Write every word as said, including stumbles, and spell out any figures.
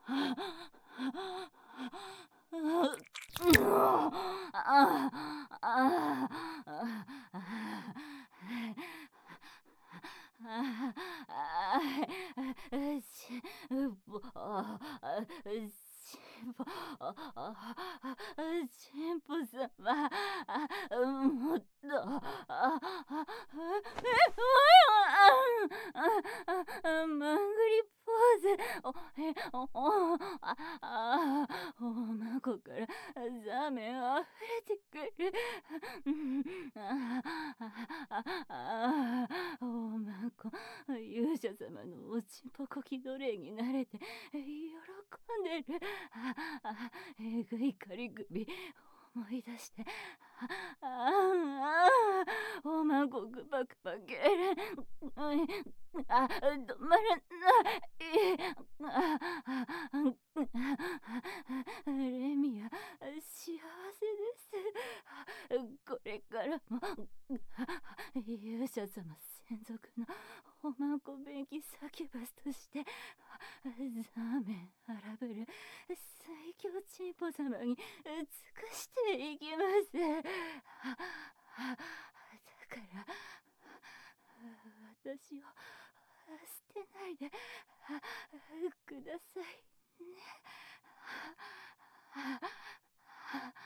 神父様、もっと、あ、あ、え、マングリポーズ、お、え、お、お、あ、あ、おまこからザーメンあふれてくる。あ、あ、あ、おまこ、勇者様のおちんぽこき奴隷になれて喜んでる。あ、あ、えぐい仮首思い出して、ああ、おまこくぱくぱける。あ、止まらない。あ、レミア、幸せです。これからも、勇者様専属のおまこ弁記サキュバスとして、ザーメン荒ぶる最強チンポ様に尽くしていきます。だから私を捨てないでくださいね。